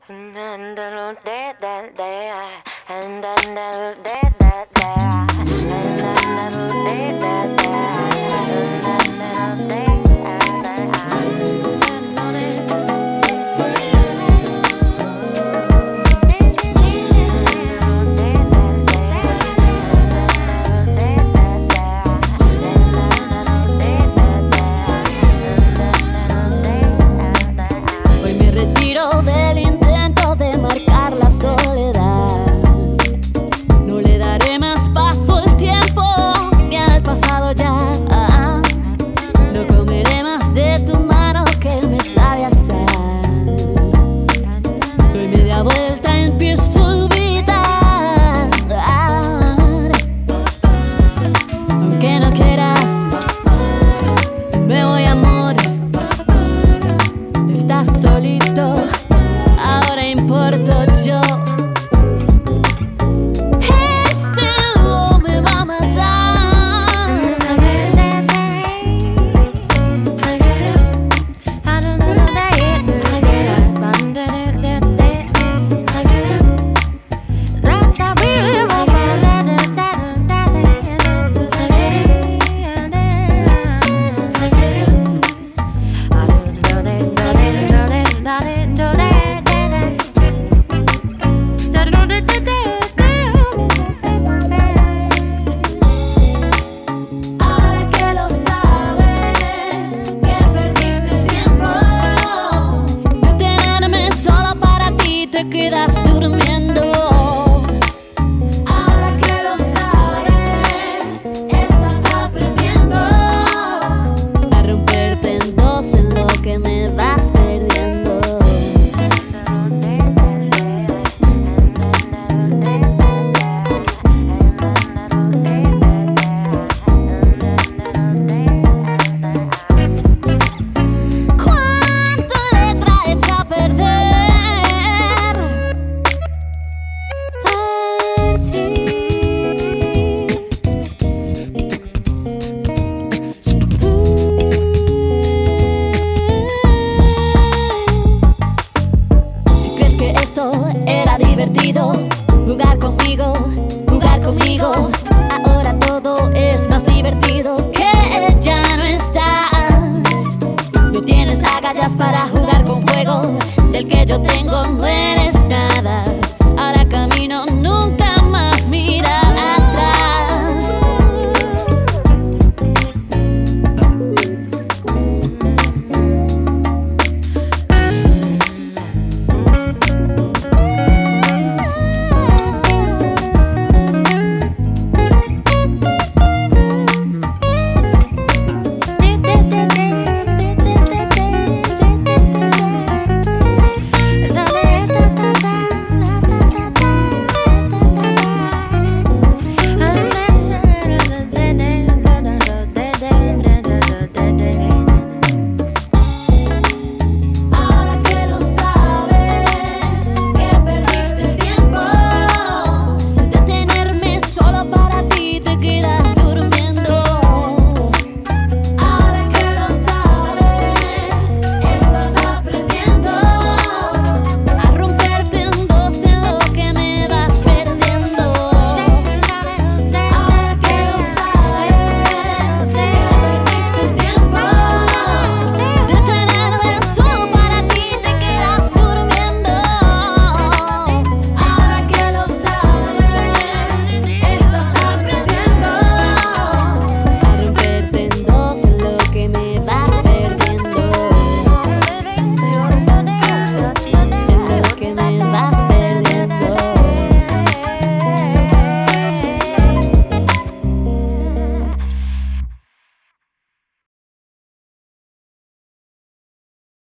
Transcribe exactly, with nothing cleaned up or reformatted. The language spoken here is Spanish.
Hoy me retiro del intento de marcar la soledad. No le daré más paso al tiempo ni al pasado ya. No comeré más de tu mano que me sabe a sal. Doy media vuelta, empiezo a olvidar. Aunque no quieras, me voy, amor. Estás solito, ahora importo yo. Este no me va a matar. Ahora que lo sabes, que perdiste el tiempo de tenerme solo para ti, te quedas durmiendo. Ahora que lo sabes, estás aprendiendo a romperte en dos en lo que me vas perdiendo. ¿Cuánta letra hecha a perder por ti? Si crees que esto era divertido, jugar conmigo, jugar conmigo, ahora todo es más divertido que ya no estás. No tienes agallas para jugar con fuego del que yo tengo.